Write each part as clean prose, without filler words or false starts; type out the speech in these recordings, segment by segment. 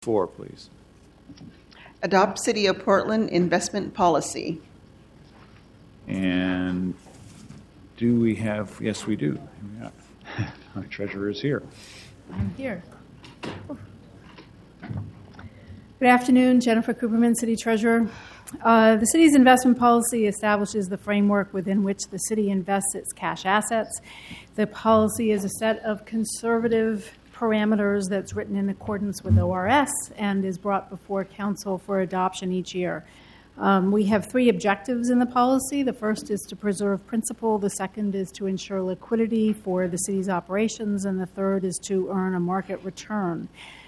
4, please. Adopt City of Portland investment policy. And do we have, yes, we do. Our treasurer is here. I'm here. Good afternoon, Jennifer Cooperman, City Treasurer. The city's investment policy establishes the framework within which the city invests its cash assets. The policy is a set of conservative parameters that's written in accordance with ORS and is brought before council for adoption each year. We have 3 objectives in the policy. The first is to preserve principal, the second is to ensure liquidity for the city's operations, and the third is to earn a market return.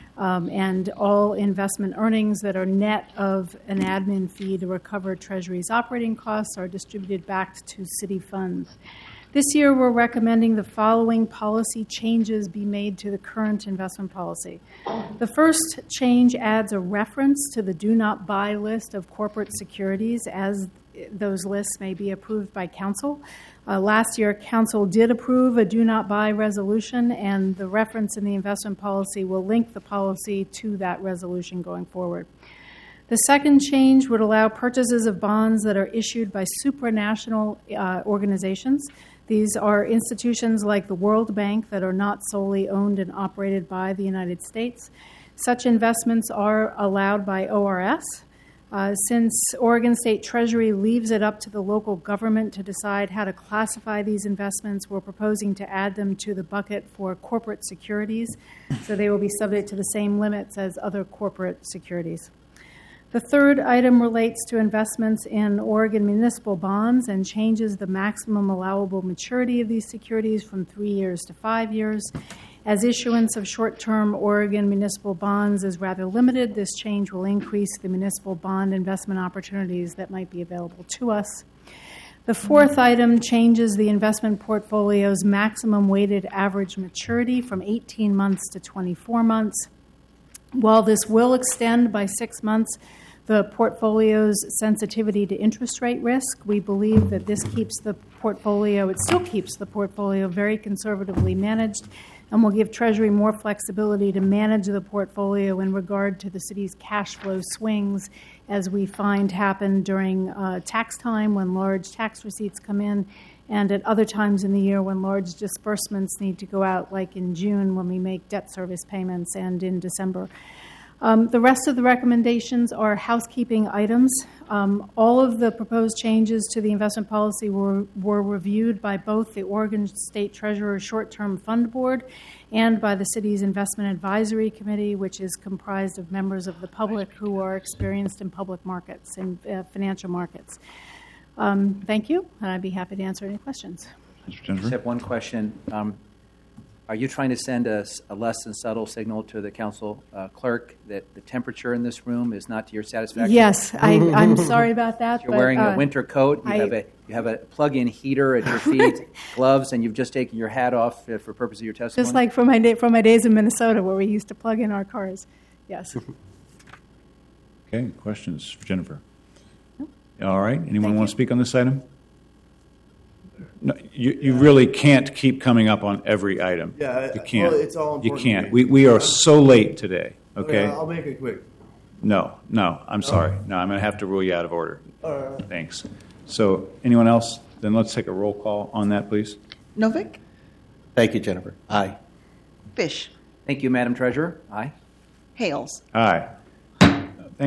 And all investment earnings that are net of an admin fee to recover Treasury's operating costs are distributed back to city funds. This year, we're recommending the following policy changes be made to the current investment policy. The first change adds a reference to the do not buy list of corporate securities, as those lists may be approved by council. Last year, council did approve a do not buy resolution, and the reference in the investment policy will link the policy to that resolution going forward. The second change would allow purchases of bonds that are issued by supranational organizations. These are institutions like the World Bank that are not solely owned and operated by the United States. Such investments are allowed by ORS. Since Oregon State Treasury leaves it up to the local government to decide how to classify these investments, we're proposing to add them to the bucket for corporate securities, so they will be subject to the same limits as other corporate securities. The third item relates to investments in Oregon municipal bonds and changes the maximum allowable maturity of these securities from 3 years to 5 years. As issuance of short-term Oregon municipal bonds is rather limited, this change will increase the municipal bond investment opportunities that might be available to us. The fourth item changes the investment portfolio's maximum weighted average maturity from 18 months to 24 months. While this will extend by 6 months the portfolio's sensitivity to interest rate risk, we believe that this keeps the portfolio, it still keeps the portfolio very conservatively managed, and will give Treasury more flexibility to manage the portfolio in regard to the city's cash flow swings, as we find happen during tax time when large tax receipts come in, and at other times in the year when large disbursements need to go out, like in June when we make debt service payments and in December. The rest of the recommendations are housekeeping items. All of the proposed changes to the investment policy were reviewed by both the Oregon State Treasurer Short-Term Fund Board and by the city's Investment Advisory Committee, which is comprised of members of the public who are experienced in public markets and financial markets. Thank you, and I'd be happy to answer any questions. Mr. Jennifer? I have one question. Are you trying to send a less than subtle signal to the council clerk that the temperature in this room is not to your satisfaction? Yes, I'm sorry about that. You're wearing a winter coat. You have a plug-in heater at your feet, gloves, and you've just taken your hat off for purpose of your testimony. Just like from my days in Minnesota, where we used to plug in our cars. Yes. Okay, questions for Jennifer? All right. Anyone want to speak on this item? No, you really can't keep coming up on every item. Yeah, you can't. Well, it's all important. You can't. We are so late today. Okay. I'll make it quick. No. I'm sorry. No, I'm going to have to rule you out of order. All right. Thanks. So, anyone else? Then let's take a roll call on that, please. Novick? Thank you, Jennifer. Aye. Fish? Thank you, Madam Treasurer. Aye. Hales? Aye.